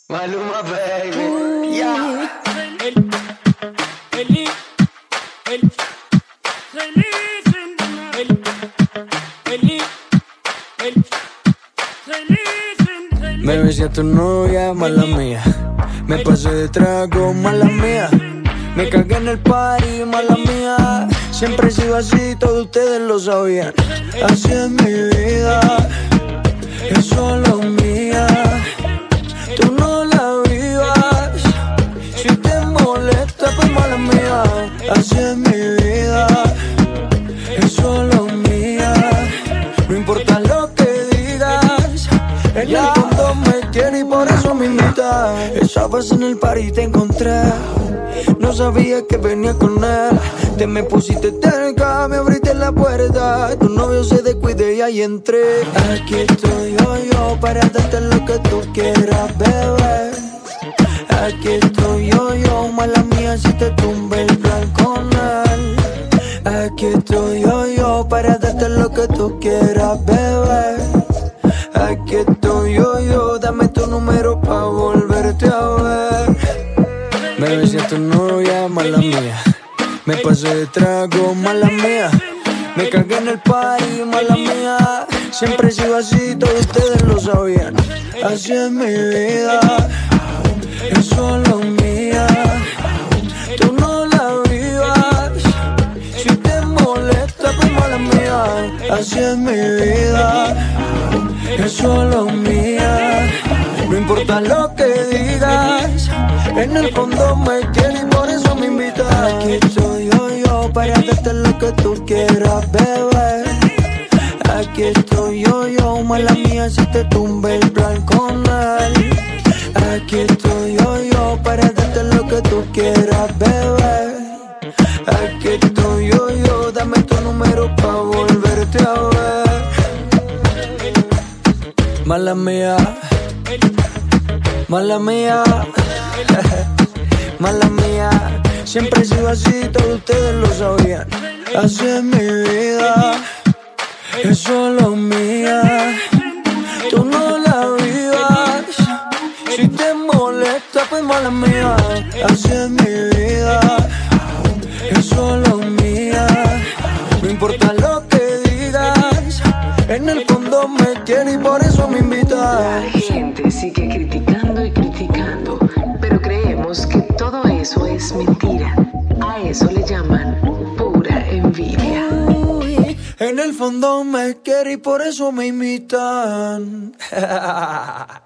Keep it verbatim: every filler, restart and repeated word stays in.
Maluma, baby. Yeah. Me besé a tu novia, mala mía. Me pasé de trago, mala mía. Me cagué en el party, mala mía. Siempre he sido así, todos ustedes lo sabían. Así es mi vida, es solo mía. Tú no la vivas, si te molesta, pues mala mía. Así es mi vida, es solo mía. No importa lo que digas, en el fondo me quiere y por eso me invita. Estabas en el party y te encontré. No sabía que venía con él. Te me pusiste cerca, me abriste la puerta. Tu novio se descuide y ahí entré. Aquí estoy yo, yo, para darte lo que tú quieras, bebé. Aquí estoy yo, yo, mala mía si te tumbe el plan con él. Aquí estoy yo, yo, para darte lo que tú quieras, bebé. Aquí estoy yo, yo, dame tu número pa' volverte a ver. Me besé a tu novia, mala mía. Me pasé de trago, mala mía. Me cagué en el party, mala mía. Siempre he sido así, todos ustedes lo sabían. Así es mi vida, es solo mía. Tú no la vivas, si te molesta, pues mala mía. Así es mi vida, es solo mía. No importa lo que digas, en el fondo me quieres y por eso me invitas. Aquí estoy yo, yo, para darte lo que tú quieras, bebé. Aquí estoy yo, yo, mala mía si te tumbe el plan con él. Aquí estoy yo, yo, para darte lo que tú quieras, bebé. Aquí estoy yo, yo, dame tu número pa' volverte a ver. Mala mía, mala mía, mala mía. Siempre he sido así, todos ustedes lo sabían. Así es mi vida, es solo mía. Tú no la vivas, si te molesta, pues mala mía. Así es mi vida, es solo mía. No importa lo que digas, en el fondo me quiere y por eso me invita. La gente sigue criticando y criticando, pero creemos que todo eso es mentira. A eso le llaman pura envidia. En el fondo me quiere y por eso me imitan.